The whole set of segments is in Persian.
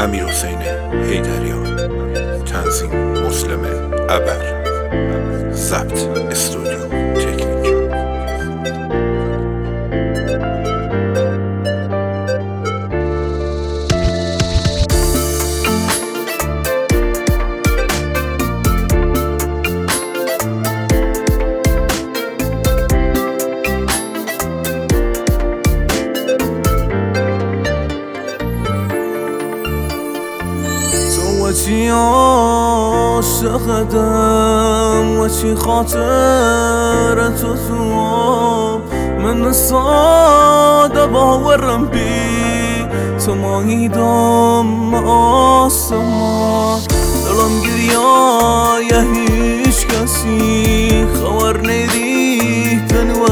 امیرحسین حیدریان، تنظیم مسلم ابر، ضبط استودیو تکنیک. چی عاشقتم و چی خاطر تو من ساده باورم بی تو ماییدم آسمان دلم گریای هیچ کسی خبر ندیدن و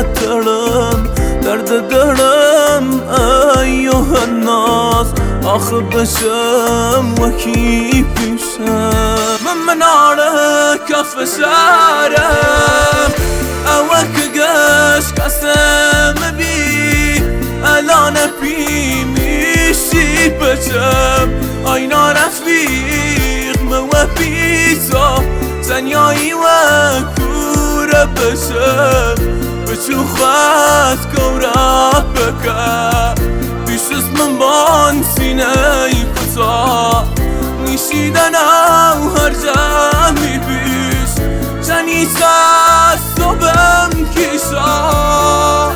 درد دلم ایوه الناس آخر بشم وکی پیشم من آره کف شعرم اوک گش قسم بی الان پیمیشی بچم آینا رفیق و پیزا زنیایی و کوره بشم بچو خواهد گورا بکم پیش از من بان سینه کتا نیشیدن او هر جمعی بیش جنی صبم کشا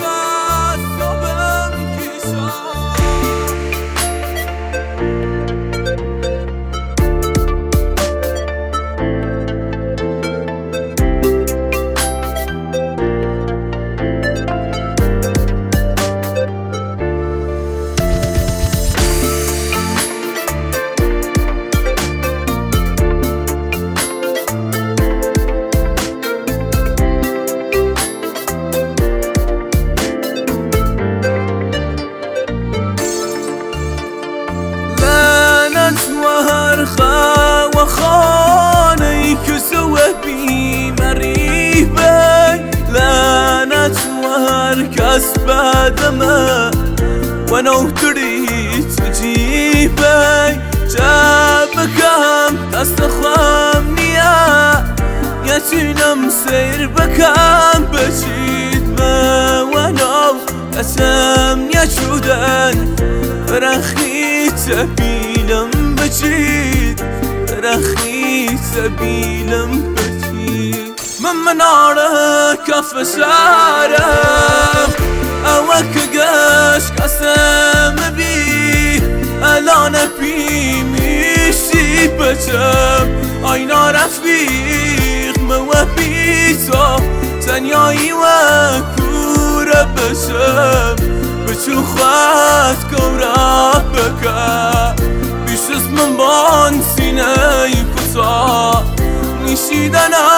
و خانه که سوه بی مریبه لعنت و هر کس بدمه و نوتری تجیبه جابکم دست خوام نیا یتینم سیر بکم بچید و نو قسم یچودن فرخی تبیلم بچید رخی سبیلم بچید من آره کف شعرم اوک گش قسم بی الان پیمیشی بچم آینا رفیق و پیزا زنیایی و کوره بشم بچو خواهد گورا بکم پیش از من بان سینه کتا نیشیدن